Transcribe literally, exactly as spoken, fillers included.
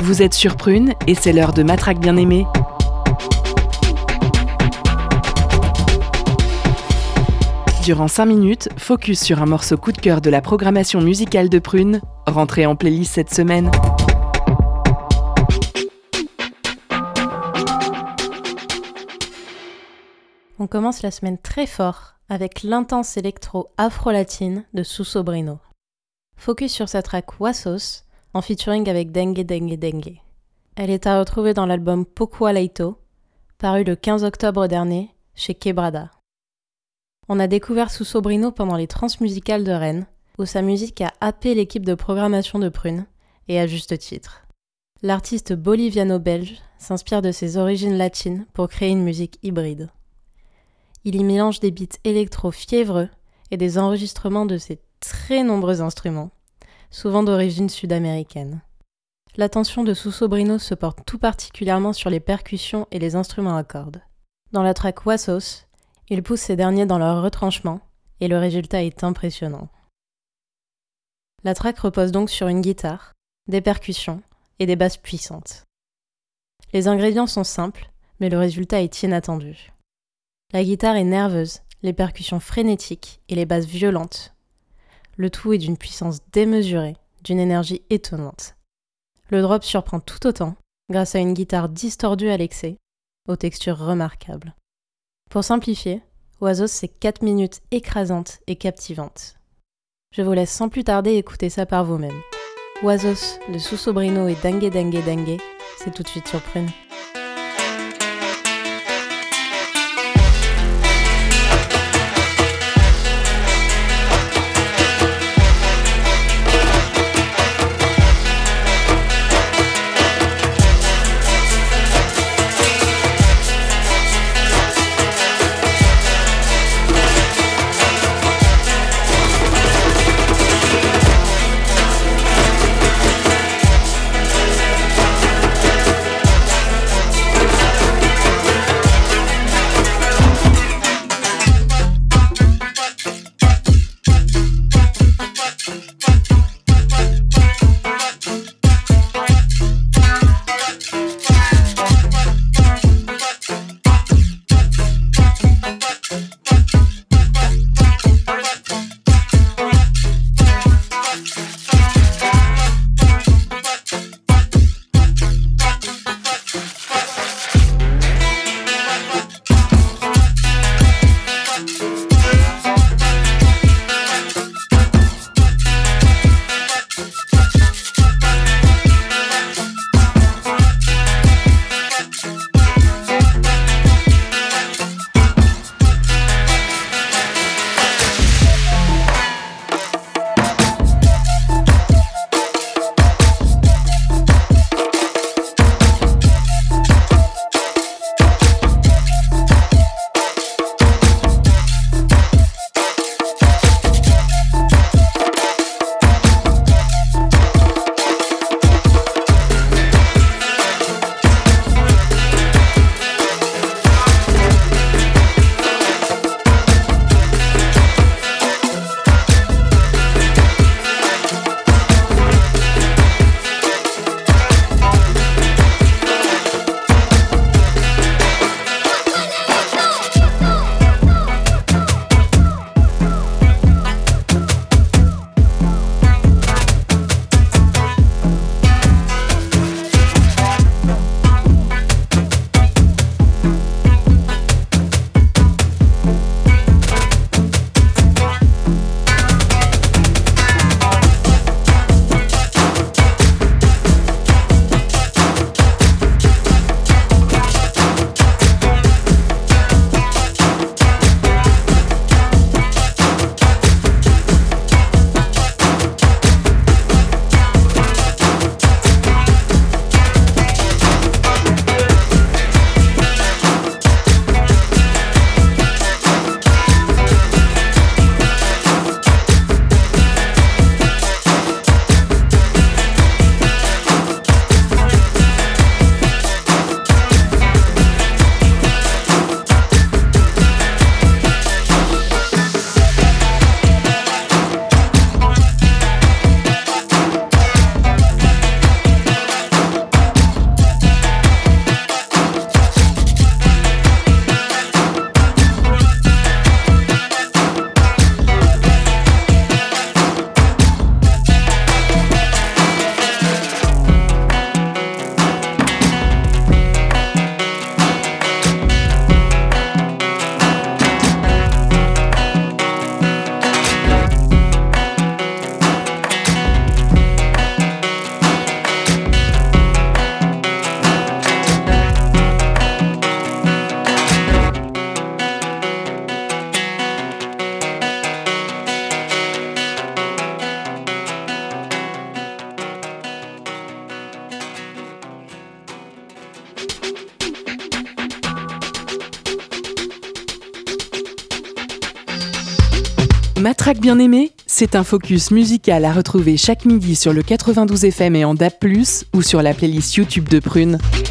Vous êtes sur Prune et c'est l'heure de Matraque bien-aimée. Durant cinq minutes, focus sur un morceau coup de cœur de la programmation musicale de Prune, rentré en playlist cette semaine. On commence la semaine très fort avec l'intense électro afro-latine de Sussobrino. Focus sur sa track Wassos, en featuring avec Dengue Dengue Dengue. Elle est à retrouver dans l'album Poco Aleito, paru le quinze octobre dernier chez Quebrada. On a découvert Sussobrino pendant les Transmusicales de Rennes, où sa musique a happé l'équipe de programmation de Prune, et à juste titre. L'artiste boliviano-belge s'inspire de ses origines latines pour créer une musique hybride. Il y mélange des beats électro fiévreux et des enregistrements de ses très nombreux instruments, souvent d'origine sud-américaine. L'attention de Sussobrino se porte tout particulièrement sur les percussions et les instruments à cordes. Dans la track Wassos, il pousse ces derniers dans leur retranchement et le résultat est impressionnant. La track repose donc sur une guitare, des percussions et des basses puissantes. Les ingrédients sont simples, mais le résultat est inattendu. La guitare est nerveuse, les percussions frénétiques et les basses violentes. Le tout est d'une puissance démesurée, d'une énergie étonnante. Le drop surprend tout autant, grâce à une guitare distordue à l'excès, aux textures remarquables. Pour simplifier, Wassos c'est quatre minutes écrasantes et captivantes. Je vous laisse sans plus tarder écouter ça par vous-même. Wassos de Sussobrino et Dengue Dengue Dengue, c'est tout de suite sur Prune. Matraque bien aimée, c'est un focus musical à retrouver chaque midi sur le quatre-vingt-douze F M et en D A B plus, ou sur la playlist YouTube de Prune.